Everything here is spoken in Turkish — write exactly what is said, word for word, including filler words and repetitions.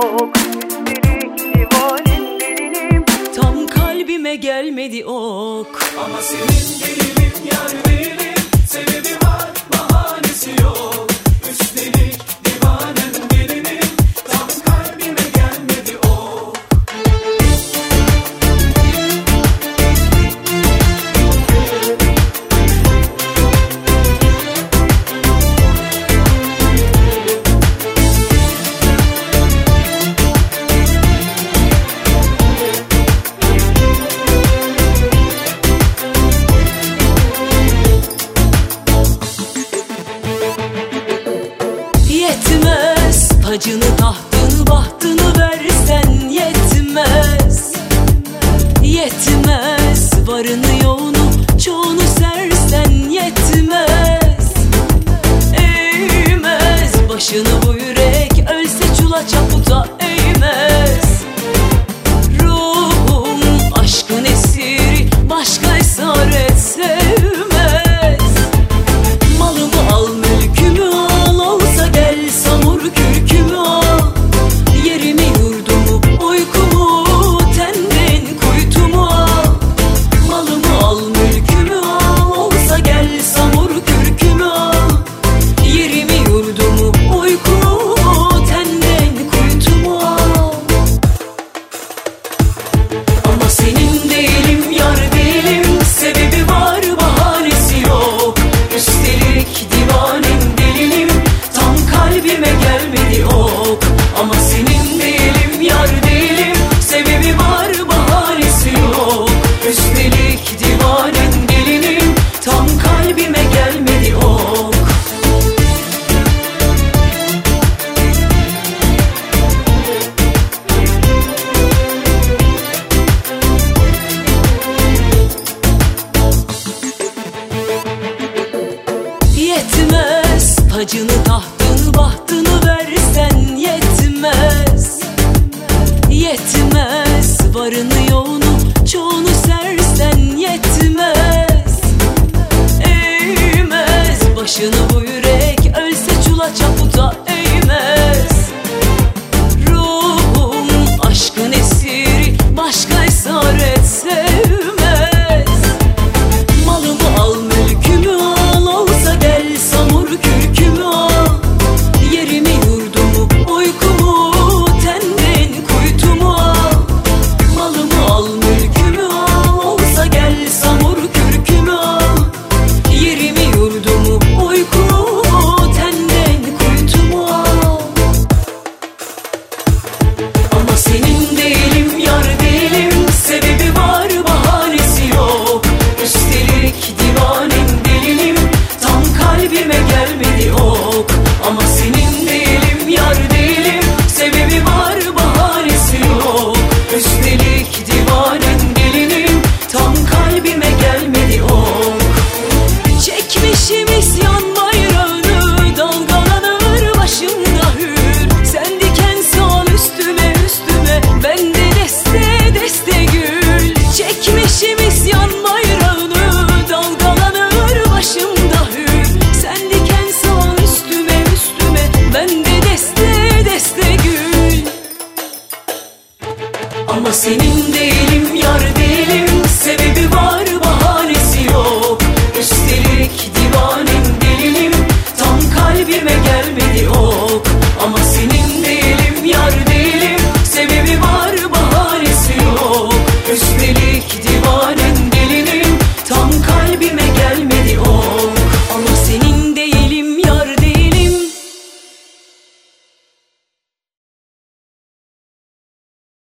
yok. Üstelik divanem delinim, tam kalbime gelmedi ok. Ama senin delilim yar değilim, sebebi var bahanesi yok. Üstelik divanem delinim, tam kalbime gelmedi ok. Yetmez tacını tahtını bahtını versen yetmez. Yetmez varını yoğunu çoğunu sersen yetmez. Eğmez başını bu yürek, ölse çula çaputa eğmez. Ruhum aşkın esiri, başka esaret sevmez. Malımı al, mülkümü al, olsa gel samur kürkümü al. Yerimi yurdumu, uykumu, tenden kuytumu al. Malımı al, mülkümü al, olsa gel samur kürkümü al. Yerimi yurdumu, uykumu, tenden kuytumu al. Ama senin değilim yar değilim, sebebi var bahanesi yok. Üstelik divanem delinim, tam kalbime gelmedi ok. Ama senin değilim yar değilim, sebebi var bahanesi yok. Üstelik divanem delinim, tam kalbime gelmedi ok. Yetmez tacını tahtını bahtını versen yetmez. Yetmez varını yoğunu çoğunu sersen yetmez. Eğmez başını bu yürek, ölse çula çaputa eğmez. Ruhum aşkın esiri, başka esaret sevmez. Malımı al, mülkümü al, olsa gel samur kürkümü al. Yerimi yurdumu, uykumu, tenden kuytumu al. Malımı al, mülkümü al, olsa gel samur kürkümü al. Yerimi yurdumu, uykumu, tenden kuytumu al. Ama senin değilim yar değilim, sebebi var bahanesi yok. Üstelik divanem delinim, tam kalbime gelmedi ok. Ama senin değilim yar değilim, sebebi var bahanesi yok. Üstelik divanem delinim, tam kalbime gelmedi ok. Çekmişim isyan bayrağını, dalgalanır başımda hür. Sen diken sal üstüme üstüme, ben de deste deste gül. Çekmişim isyan bayrağını, dalgalanır başımda hür. Sen diken sal üstüme üstüme, ben de deste deste gül. Ama senin değilim yar değilim,